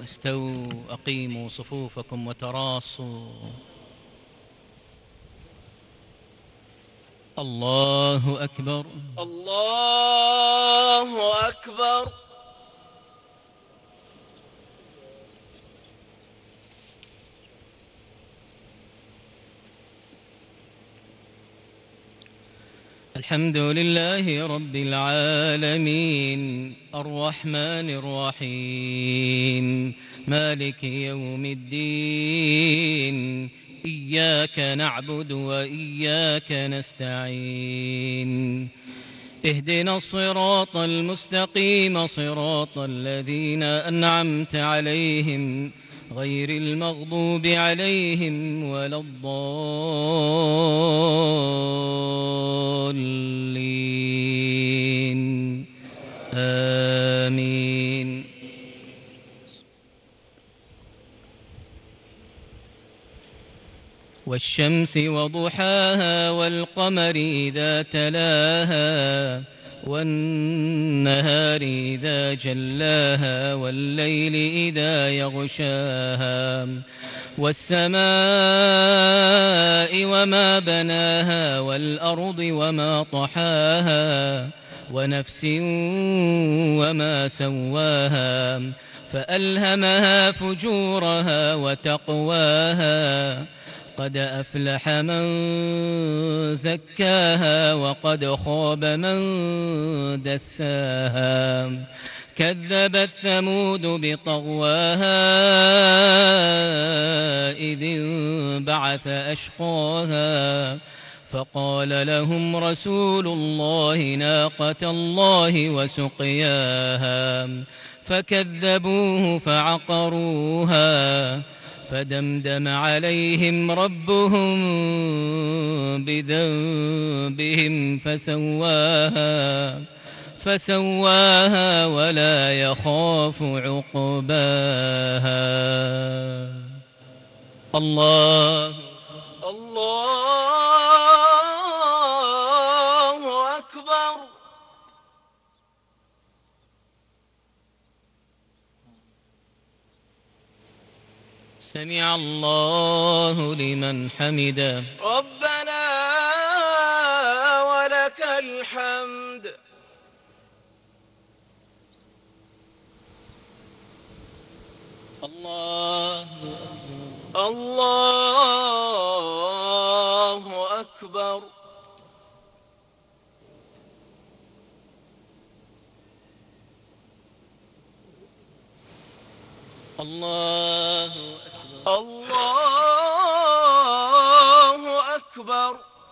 استووا أقيموا صفوفكم وتراصوا. الله أكبر. الله أكبر. الحمد لله رب العالمين الرحمن الرحيم مالك يوم الدين إياك نعبد وإياك نستعين اهدنا الصراط المستقيم صراط الذين أنعمت عليهم غير المغضوب عليهم ولا الضالين آمين. والشمس وضحاها والقمر إذا تلاها والنهار إذا جلاها والليل إذا يغشاها والسماء وما بناها والأرض وما طحاها ونفس وما سواها فألهمها فجورها وتقواها قد أفلح من زكاها وقد خاب من دساها كذبت ثمود بطغواها إذ انبعث أشقاها فقال لهم رسول الله ناقة الله وسقياها فكذبوه فعقروها فدمدم عليهم ربهم بذنبهم فسواها ولا يخاف عقباها. الله أكبر. سمع الله لمن حمده. ربنا ولك الحمد. الله أكبر. الله أكبر.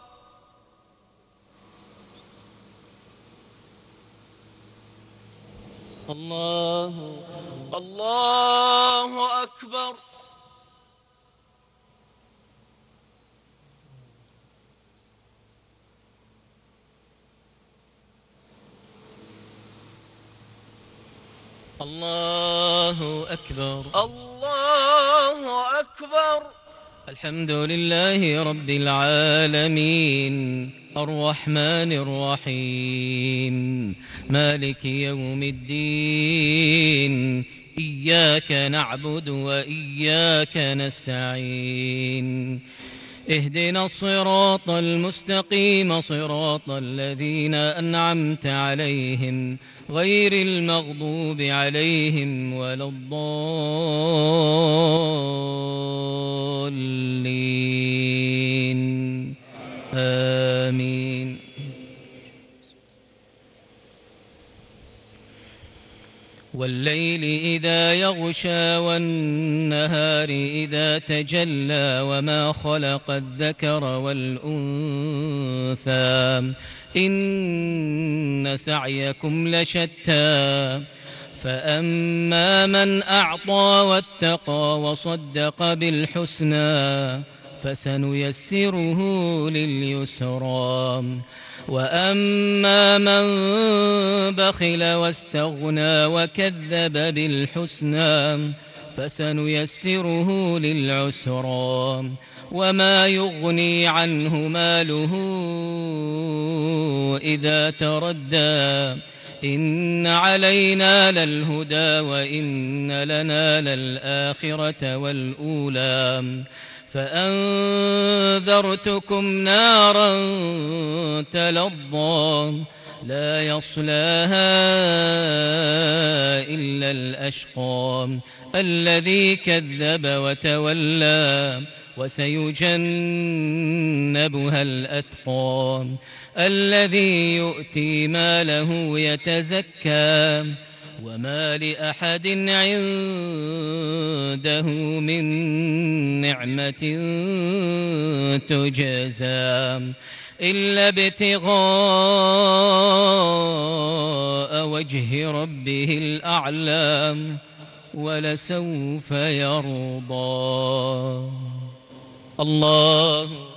الله أكبر. الله أكبر. الله أكبر. الحمد لله رب العالمين الرحمن الرحيم مالك يوم الدين إياك نعبد وإياك نستعين اهدنا الصراط المستقيم صراط الذين أنعمت عليهم غير المغضوب عليهم ولا الضالين آمين. والليل إذا يغشى والنهار إذا تجلى وما خلق الذكر والأنثى إن سعيكم لشتى فأما من أعطى واتقى وصدق بالحسنى فسنيسره لليسرى وأما من بخل واستغنى وكذب بالحسنى فسنيسره للعسرى وما يغني عنه ماله إذا تردى إن علينا للهدى وإن لنا للآخرة والأولى فأنذرتكم نارا تلظى لا يصلاها إلا الأشقى الذي كذب وتولى وسيجنبها الأتقى الذي يؤتي ماله يتزكى وما لأحد عنده من نعمة تجزى إلا ابتغاء وجه ربه الأعلى ولسوف يرضى. الله